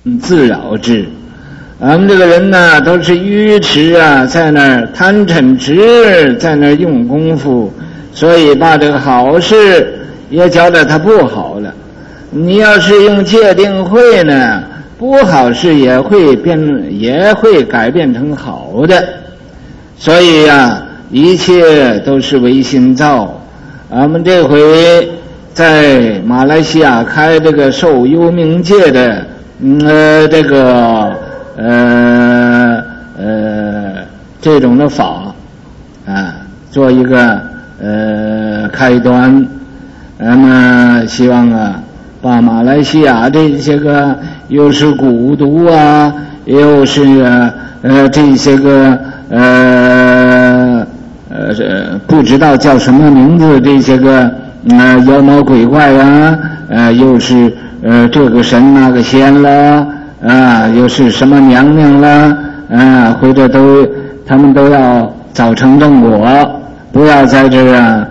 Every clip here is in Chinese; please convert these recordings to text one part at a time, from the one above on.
自扰之。俺们这个人呢，都是愚痴啊，在那儿贪嗔痴，在那儿用功夫，所以把这个好事也觉得它不好了。你要是用戒定慧呢，不好事也会改变成好的。所以啊，一切都是唯心造。俺们这回在马来西亚开这个受幽冥界的这种的法啊，做一个开端。那么希望啊，把马来西亚这些个又是蛊毒啊，又是这些个不知道叫什么名字这些个妖魔鬼怪啊，又是这个神那个仙啦，又是什么娘娘啦，或者他们都要早成正果，不要在这个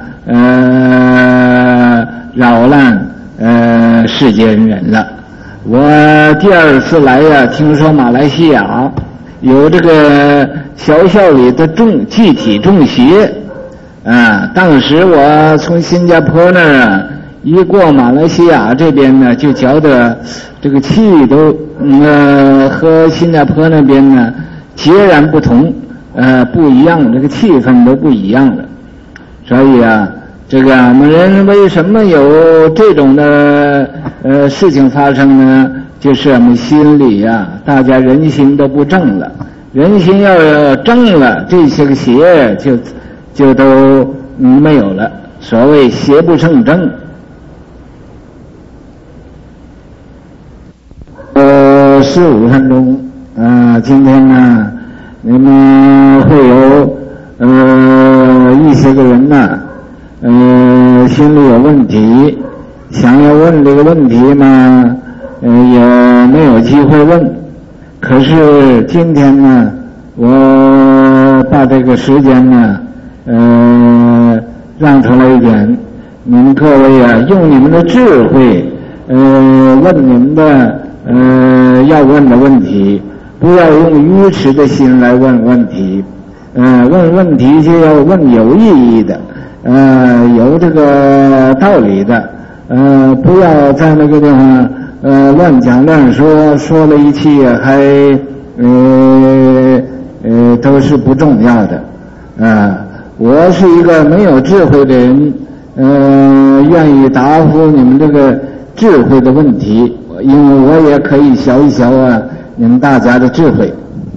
扰乱世间人了。我第二次来呀，听说马来西亚有这个学校里的集体中邪当时我从新加坡那儿一过马来西亚这边呢，就觉得这个气都和新加坡那边呢截然不同，不一样，这个气氛都不一样了。所以啊，这个我们人为什么有这种的事情发生呢？就是我们心里啊，大家人心都不正了。人心要正了，这些个邪就都没有了。所谓邪不胜正。15分钟今天呢，你们会有一些个人呢心里有问题，想要问这个问题嘛，也没有机会问。可是今天呢，我把这个时间呢让出来一点，你们各位啊，用你们的智慧问你们的要问的问题，不要用愚痴的心来问问题。问问题就要问有意义的，有这个道理的，不要在那个地方乱讲乱说，说了一气还都是不重要的。我是一个没有智慧的人，愿意答复你们这个智慧的问题，因为我也可以学一学你们大家的智慧。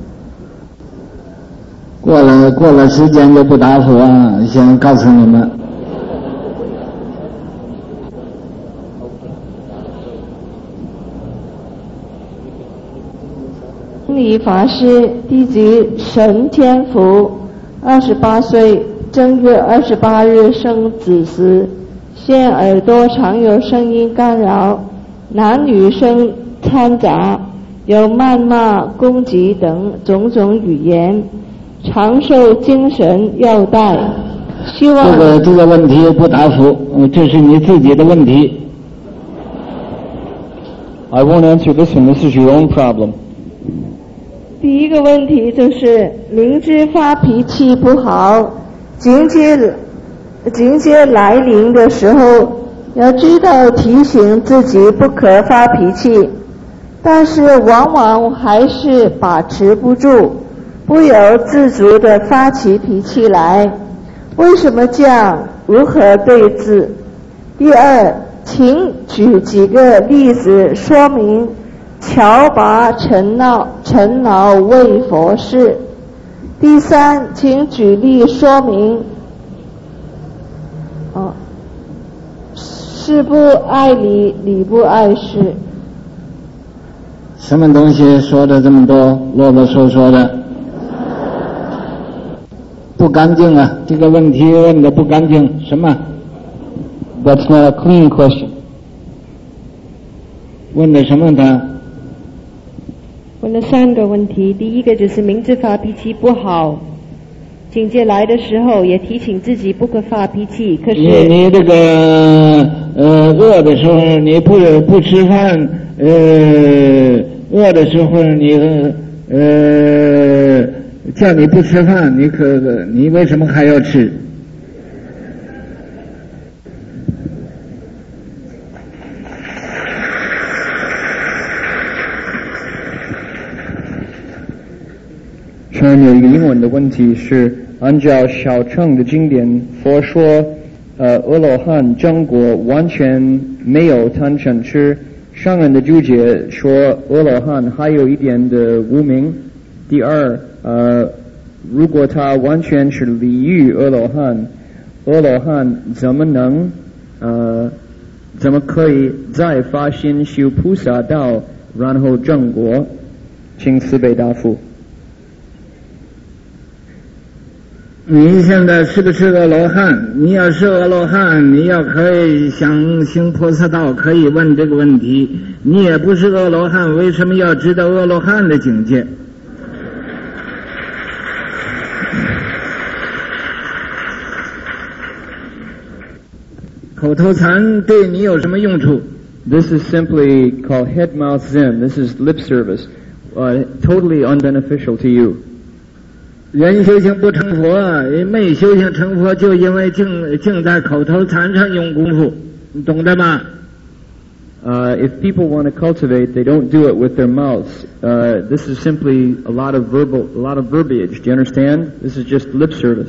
过了时间就不答复先告诉你们。 李法师，弟子沈天福，28岁，正月28日生子时，现耳朵常有声音干扰，男女生掺杂，有谩骂、攻击等种种语言，常受精神药带。希望这个问题不答复，这是你自己的问题。 I won't answer this one. This is your own problem. 第一个问题就是明知发脾气不好，警戒来临的时候，要知道提醒自己不可发脾气，但是往往还是把持不住，不由自主地发起脾气来。为什么这样？如何对治？第二，请举几个例子说明乔拔陈老为佛事。第三，请举例说明事不爱理，理不爱事。 什么东西说的这么多啰啰嗦嗦的，不干净啊！这个问题问的不干净。什么？ That's not a clean question. 问的什么的？ 问了3个问题。第一个就是明知发脾气不好，警戒来的时候也提醒自己不可发脾气。可是你这个饿的时候你不吃饭， 饿的时候你叫你不吃饭，你为什么还要吃？ 上面有一个英文的问题是，按照小乘的经典，佛说，阿罗汉正果完全没有贪嗔痴。上人的注解说，阿罗汉还有一点的无明。第二，如果他完全是离欲阿罗汉怎么可以再发心修菩萨道，然后正果？请慈悲答复。 你现在是不是阿罗汉？你要是阿罗汉，你要可以想行菩萨道，可以问这个问题。你也不是阿罗汉，为什么要知道阿罗汉的境界？口头禅对你有什么用处？ This is simply called head mouth zen. This is lip service, totally unbeneficial to you. 人修行不成佛，没修行成佛，就因为净在口头禅上用功夫，你懂得吗 ？If people want to cultivate, they don't do it with their mouths. This is simply a lot of verbiage. Do you understand? This is just lip service.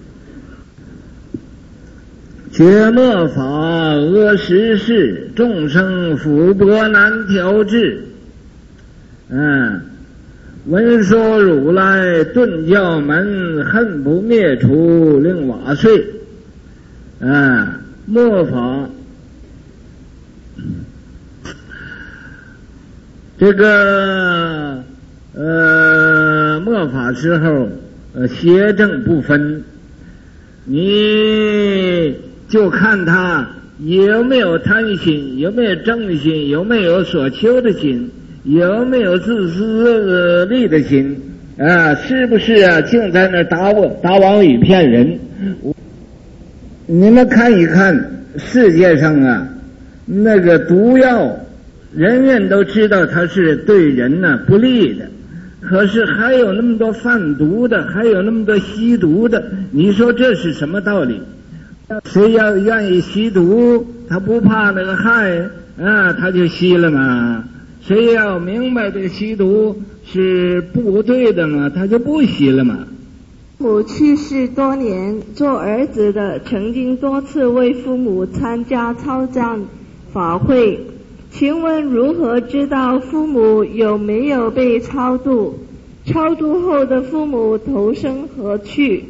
觉末法阿实事，众生福薄难调制。闻说如来顿教门，恨不灭除令瓦碎。末法这个末法时候邪正不分，你就看他有没有贪心，有没有正心，有没有所求的心，有没有自私利的心是不是净在那打妄语骗人？你们看一看世界上那个毒药，人人都知道它是对人不利的，可是还有那么多贩毒的，还有那么多吸毒的，你说这是什么道理？谁要愿意吸毒，他不怕那个害他就吸了嘛。谁要明白这个吸毒是不对的嘛，他就不吸了嘛。 母去世多年，做儿子的曾经多次为父母参加超赞法会，请问如何知道父母有没有被超度？超度后的父母投生何去？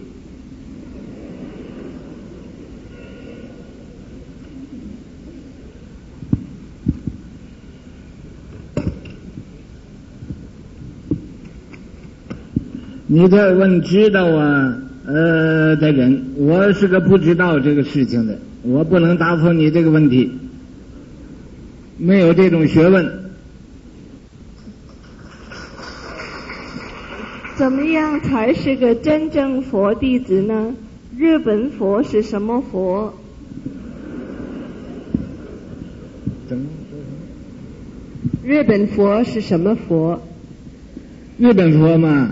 你这问知道的人，我是个不知道这个事情的，我不能答复你这个问题，没有这种学问。 怎么样才是个真正佛弟子呢？日本佛是什么佛？ 日本佛是什么佛？ 日本佛嘛。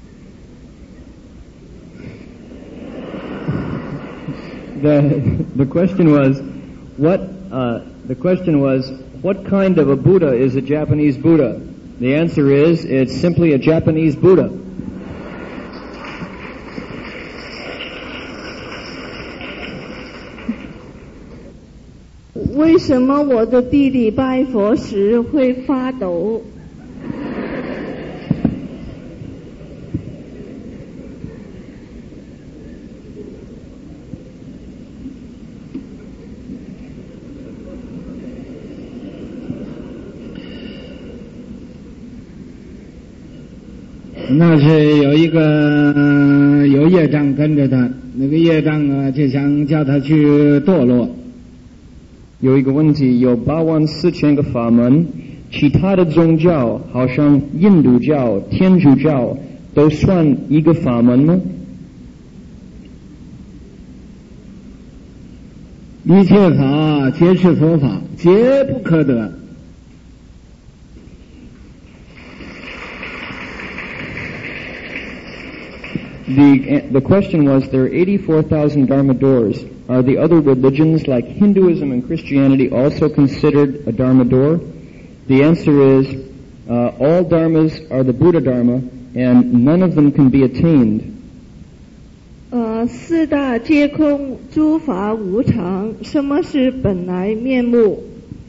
The question was, what kind of a Buddha is a Japanese Buddha? The answer is, it's simply a Japanese Buddha. 为什么我的弟弟拜佛时会发抖？ 那是有一个有业障跟着他，那个业障就想叫他去堕落。 有一个问题，有84000个法门，其他的宗教，好像印度教、天主教，都算一个法门吗？ 一切法皆是佛法，皆不可得。 The question was, there are 84,000 Dharma doors. Are the other religions like Hinduism and Christianity also considered a Dharma door? The answer is, all Dharmas are the Buddha Dharma, and none of them can be attained. 四大皆空，诸法无常。什么是本来面目？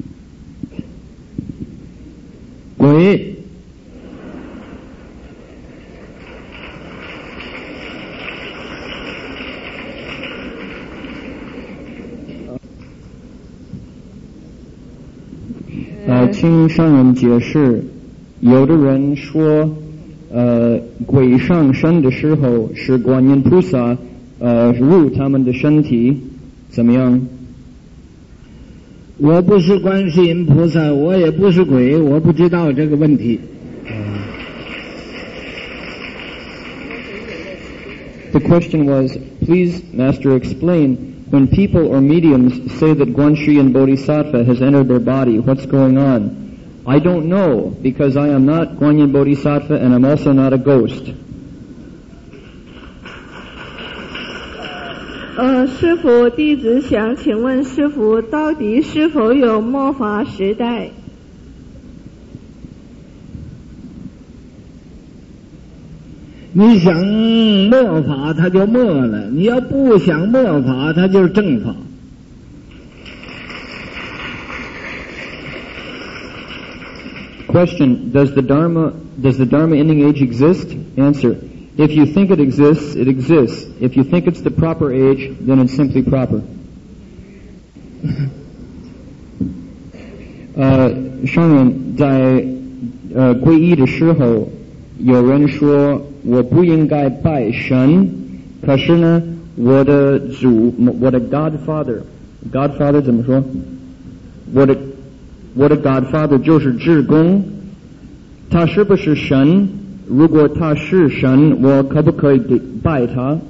鬼。 听上人解释，有的人说，鬼上身的时候是观音菩萨入他们的身体，怎么样？ 我不是观世音菩萨，我也不是鬼，我不知道这个问题。 The question was, please, Master, explain, when people or mediums say that Guanxi Bodhisattva has entered their body, what's going on? I don't know, because I am not Guanyin Bodhisattva and I'm also not a ghost. 师父，弟子想请问师父，到底是否有末法时代？ 你想末法，它就末了；你要不想末法，它就是正法。 Question: Does the Dharma ending age exist? Answer: If you think it exists, it exists. If you think it's the proper age, then it's simply proper. 上人在皈依的时候，有人说我不应该拜神，可是呢，我的 Godfather 怎么说？我的 Godfather 就是智公，他是不是神？如果他是神，我可不可以拜他？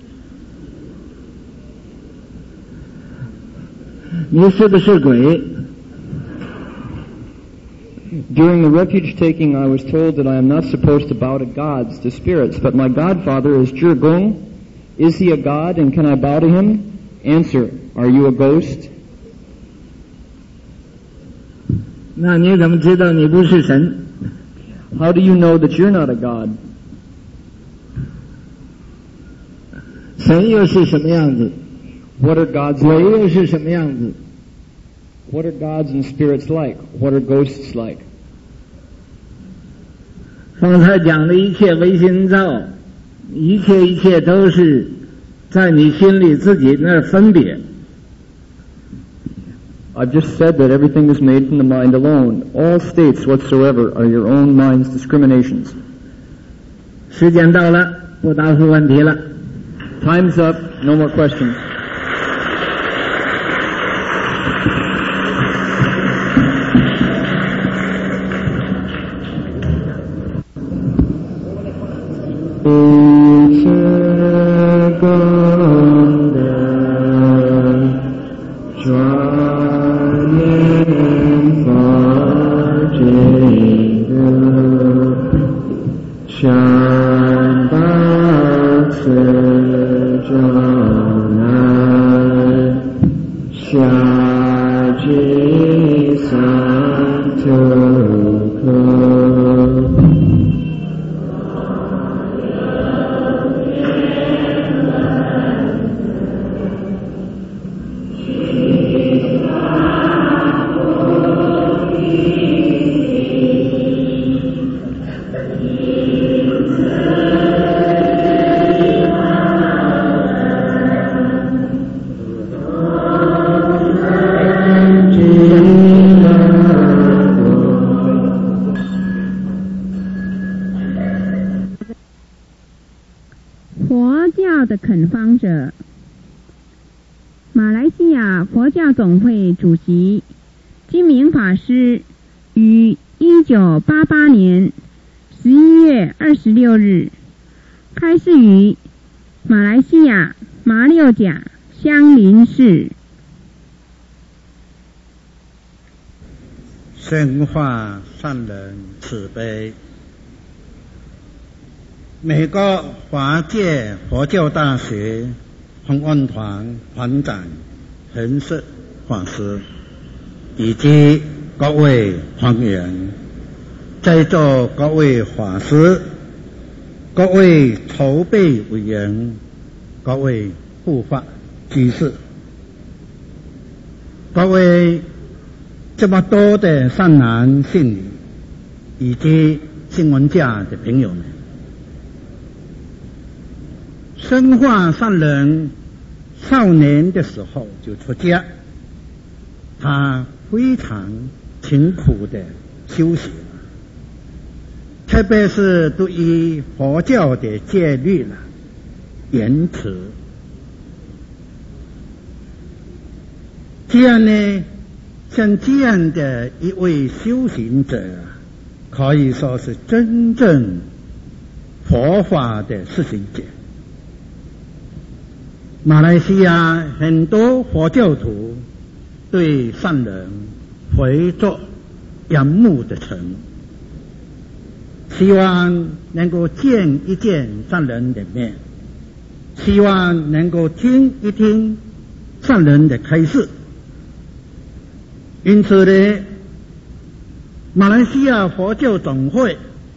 你是不是鬼？ During the refuge taking, I was told that I am not supposed to bow to gods, to spirits, but my godfather is Zhi Gong. Is he a god, and can I bow to him? Answer: Are you a ghost? 那你怎么知道你不是神？ How do you know that you're not a god? 神又是什么样子？ What are gods 鬼 like? 又是什么样子？ What are gods and spirits like? What are ghosts like? 方才讲的一切唯心造，一切都是在你心里自己那儿分别。 I've just said that everything is made from the mind alone. All states whatsoever are your own mind's discriminations. 时间到了，不答复问题了。 Time's up. No more questions. 总会主席金明法师于1988年11月26日开示于马来西亚马六甲香林市。 深化善人慈悲， 美国华界佛教大学弘安团团长恒顺法师，以及各位团员，在座各位法师，各位筹备委员，各位护法居士，各位这么多的善男信女，以及新闻界的朋友们，生化善人少年的时候就出家，他非常勤苦的修行，特别是对于佛教的戒律严持。这样呢，像这样的一位修行者，可以说是真正佛法的实行者。马来西亚很多佛教徒对善人怀着仰慕的诚，希望能够见一见善人的面，希望能够听一听善人的开示。因此呢，马来西亚佛教总会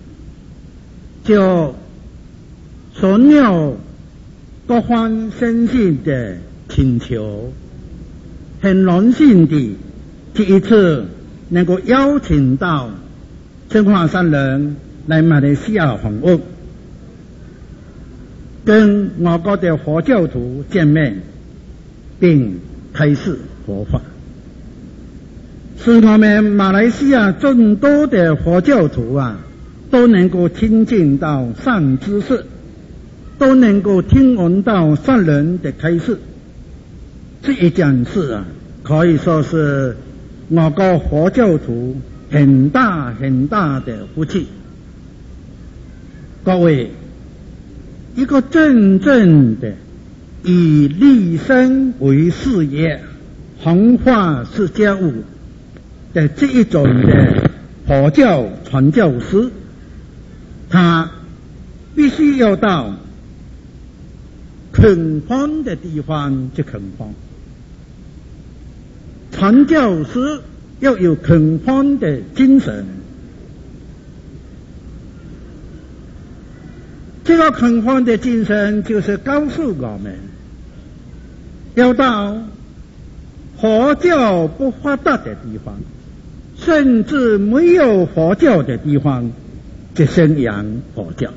就顺了各方先信的请求，很荣幸地第一次能够邀请到生化善人来马来西亚访问，跟我国的佛教徒见面，并开示佛法，使我们马来西亚众多的佛教徒都能够亲近到善知识，都能够听闻到善人的开示。这一件事可以说是我国佛教徒很大很大的福气。各位，一个真正的以立身为事业、弘化释迦物的这一种的佛教传教师，他必须要到垦荒的地方去垦荒。传教师要有垦荒的精神，这个垦荒的精神就是告诉我们，要到佛教不发达的地方，甚至没有佛教的地方去宣扬佛教。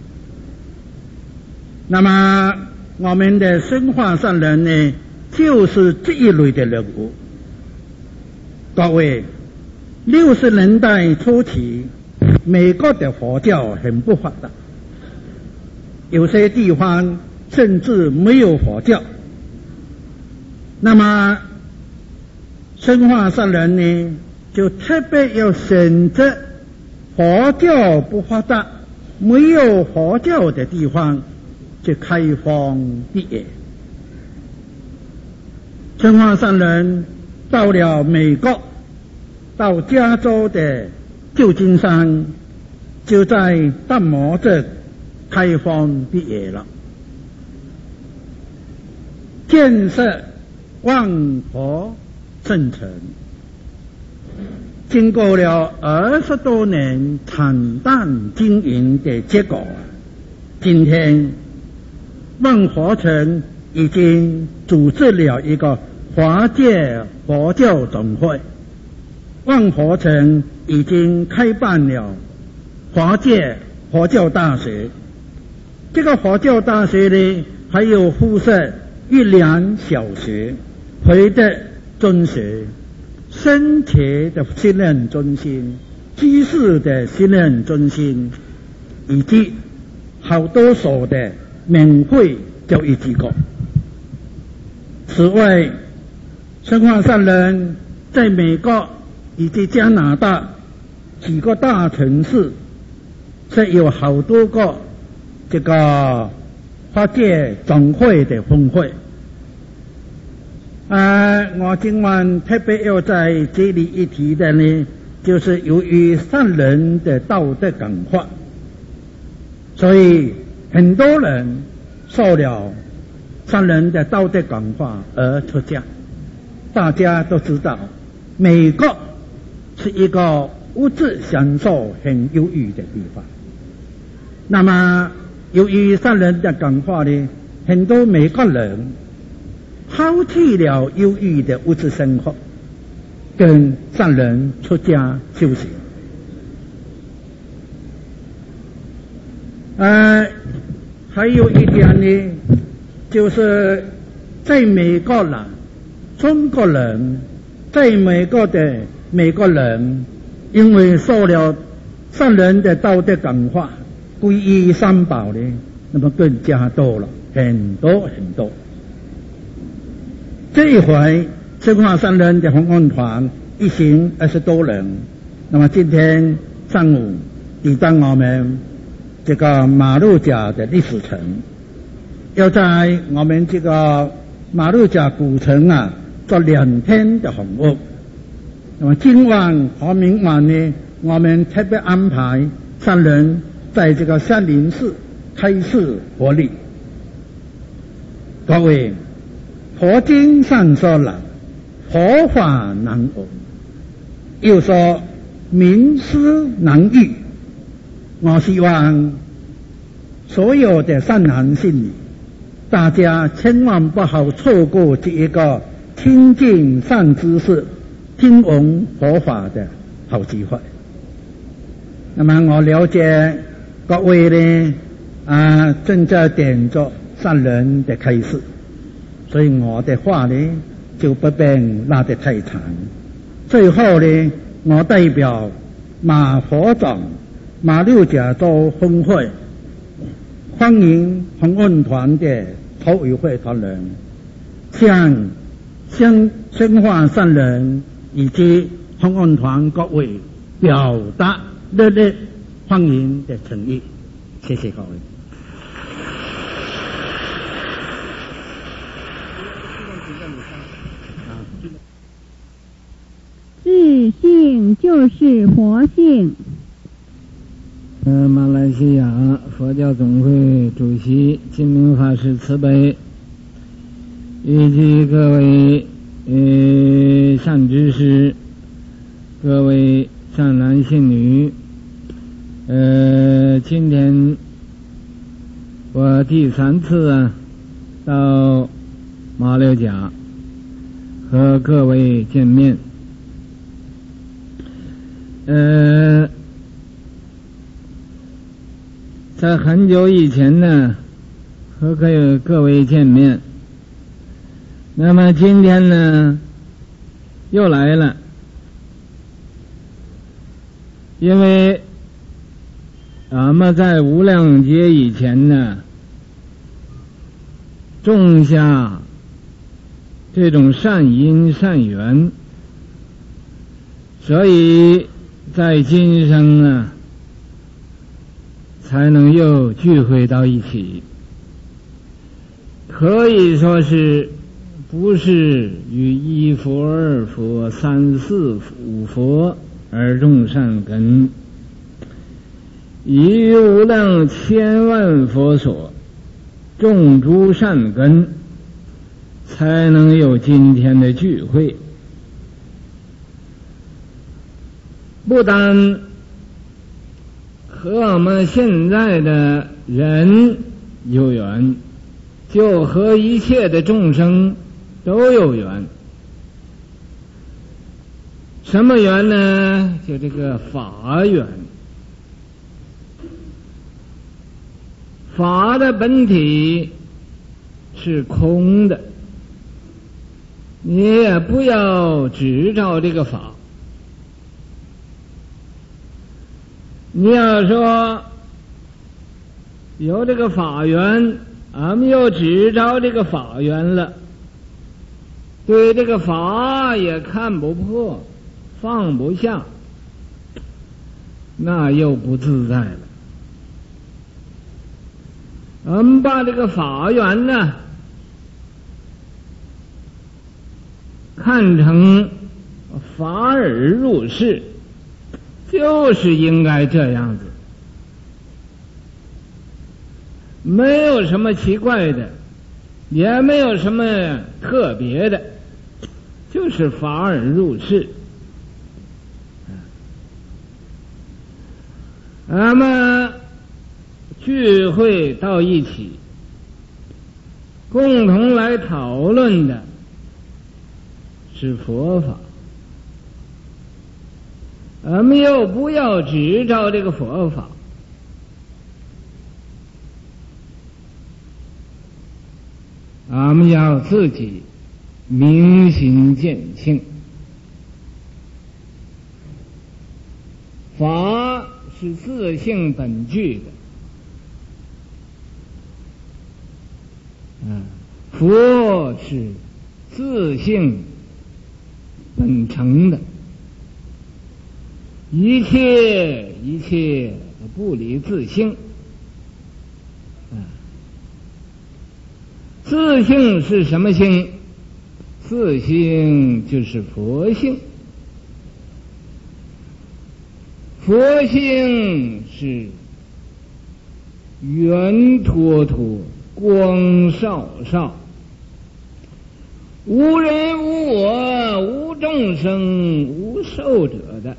那么我们的生化善人呢，就是这一类的人物。各位，60年代初期，美国的佛教很不发达，有些地方甚至没有佛教。那么生化善人呢，就特别要选择佛教不发达、没有佛教的地方去开荒辟野。生化善人到了美国，到加州的旧金山，就在淡摩镇开荒辟野了，建设万佛圣城。经过了20多年惨淡经营的结果，今天万佛城已经组织了一个华界佛教总会，万佛城已经开办了华界佛教大学。这个佛教大学呢，还有附设玉良小学、培德中学、生前的训练中心、居士的训练中心，以及好多所的免费教育机构。此外，生化善人在美国以及加拿大几个大城市是有好多个这个法界总会的分会。我今晚特别要在这里一提的呢，就是由于善人的道德感化， 所以很多人受了上人的道德感化而出家。大家都知道，美国是一个物质享受很优裕的地方。那么由于上人的感化呢，很多美国人抛弃了优裕的物质生活，跟上人出家修行。还有一点呢，就是在美国啦，中国人在美国的美国人，因为受了上人的道德感化，皈依三宝呢，那么更加多了，很多很多。这一回净化上人的弘恩团一行20多人，那么今天上午抵达我们这个马六甲的历史城，要在我们这个马六甲古城啊做2天的弘务。那么今晚和明晚呢，我们特别安排上人在这个山林寺开示佛理。各位，佛经上说了，佛法难闻，又说名师难遇。我希望所有的善男信女，大家千万不好错过这一个听经善知识、听闻佛法的好机会。那么我了解各位呢正在点着上人的开示，所以我的话呢就不便拉得太长。最后呢，我代表马佛长马六甲州分会欢迎弘恩团的筹委会团人，向宣化上人以及弘恩团各位表达热烈欢迎的诚意。谢谢各位。 自性就是佛性。 马来西亚佛教总会主席金明法师慈悲，以及各位善知识、各位善男信女，今天我第3次到马六甲和各位见面。在很久以前呢，和各位见面。那么今天呢，又来了，因为俺们在无量劫以前呢，种下这种善因善缘，所以在今生啊才能又聚会到一起，可以说是不是与1佛2佛3、4、5佛而种善根，以无量千万佛所种诸善根，才能有今天的聚会。不但和我们现在的人有缘，就和一切的众生都有缘。什么缘呢？就这个法缘。法的本体是空的，你也不要执着这个法。你要说有这个法缘，俺们又执着这个法缘了，对这个法也看不破，放不下，那又不自在了。我们把这个法缘呢看成法尔入世，就是应该这样子。 没有什么奇怪的，也没有什么特别的，就是法尔入世。咱们聚会到一起，共同来讨论的是佛法，咱们又不要执照这个佛法，咱们要自己明心见性。法是自性本具的，佛是自性本成的，一切不离自性。自性是什么性？自性就是佛性。佛性是圆脱脱、光少少，无人无我、无众生、无寿者的。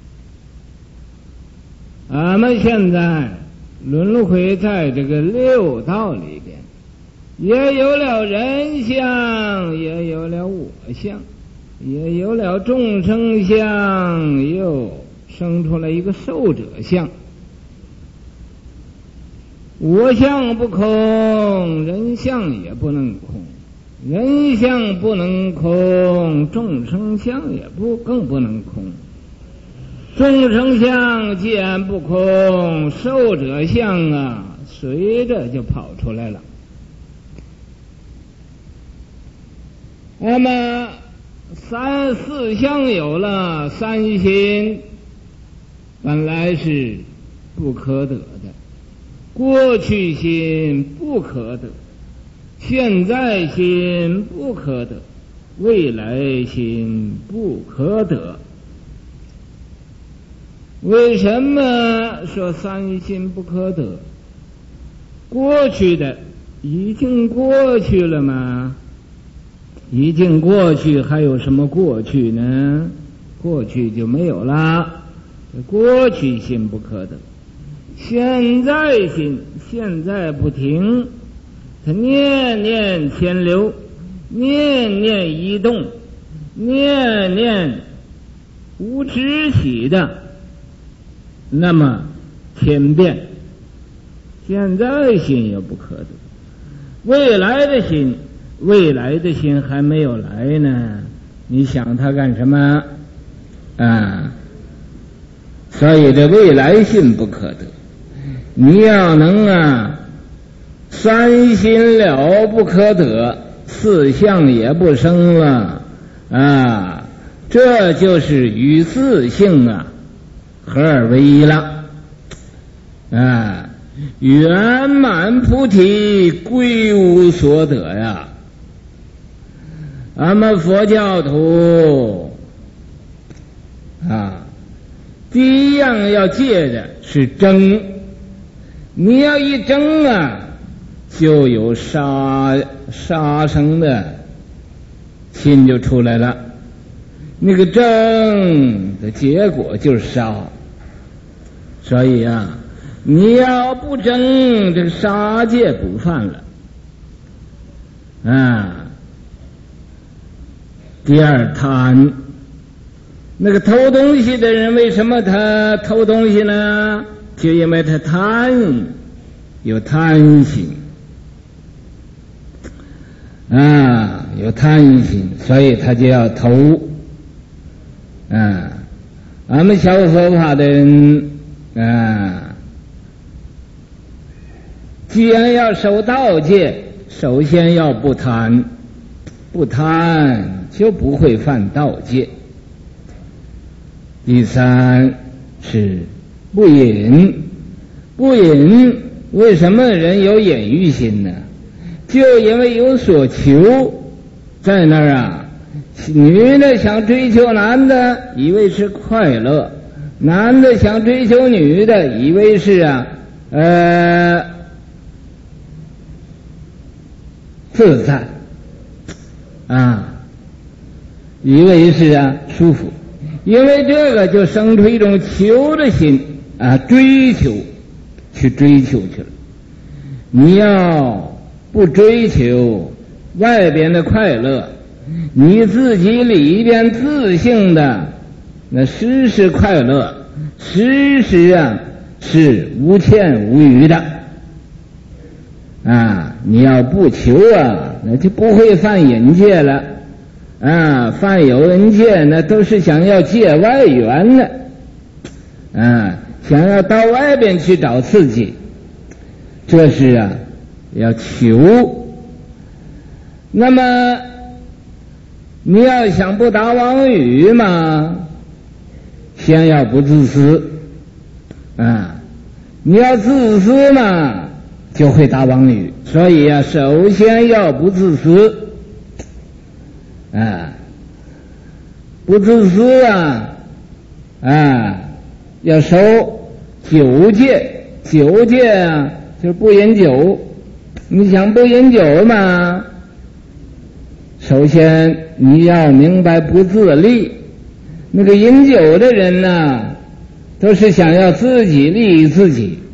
俺们现在轮回在这个六道里边，也有了人相，也有了我相，也有了众生相，又生出来一个寿者相。我相不空，人相也不能空，人相不能空，众生相也更不能空。众生相既然不空，寿者相啊，随着就跑出来了。那么三四相有了，三心本来是不可得的，过去心不可得，现在心不可得，未来心不可得。为什么说三心不可得？过去的已经过去了吗？已经过去，还有什么过去呢？过去就没有了，过去心不可得。现在心现在不停，它念念牵流，念念移动，念念无止息的，那么千变。现在心也不可得，未来的心还没有来呢，你想它干什么啊？所以这未来心不可得。你要能三心了不可得，四相也不生了这就是与自性合而为一了圆满菩提，归无所得呀。俺们佛教徒第一样要戒的是争。你要一争就有杀生的心就出来了，那个争的结果就是杀。所以你要不争，这个杀戒不犯了第二，贪。那个偷东西的人，为什么他偷东西呢？就因为他有贪心有贪心，所以他就要偷俺们小佛法的人既然要守道戒，首先要不贪，不贪就不会犯道戒。第三是不淫。不淫，为什么人有淫欲心呢？就因为有所求，在那儿女的想追求男的，以为是快乐；男的想追求女的，以为是自在以为是舒服，因为这个就生出一种求的心追求去了。你要不追求外边的快乐，你自己里边自性的那时时快乐，时时是无欠无余的你要不求那就不会犯淫戒了犯有淫戒那都是想要借外援的想要到外边去找刺激，这是要求。那么你要想不打妄语嘛，先要不自私你要自私嘛就会打妄语，所以首先要不自私不自私要守酒戒，酒戒就是不饮酒。你想不饮酒嘛，首先你要明白不自利。那个饮酒的人都是想要自己利益自己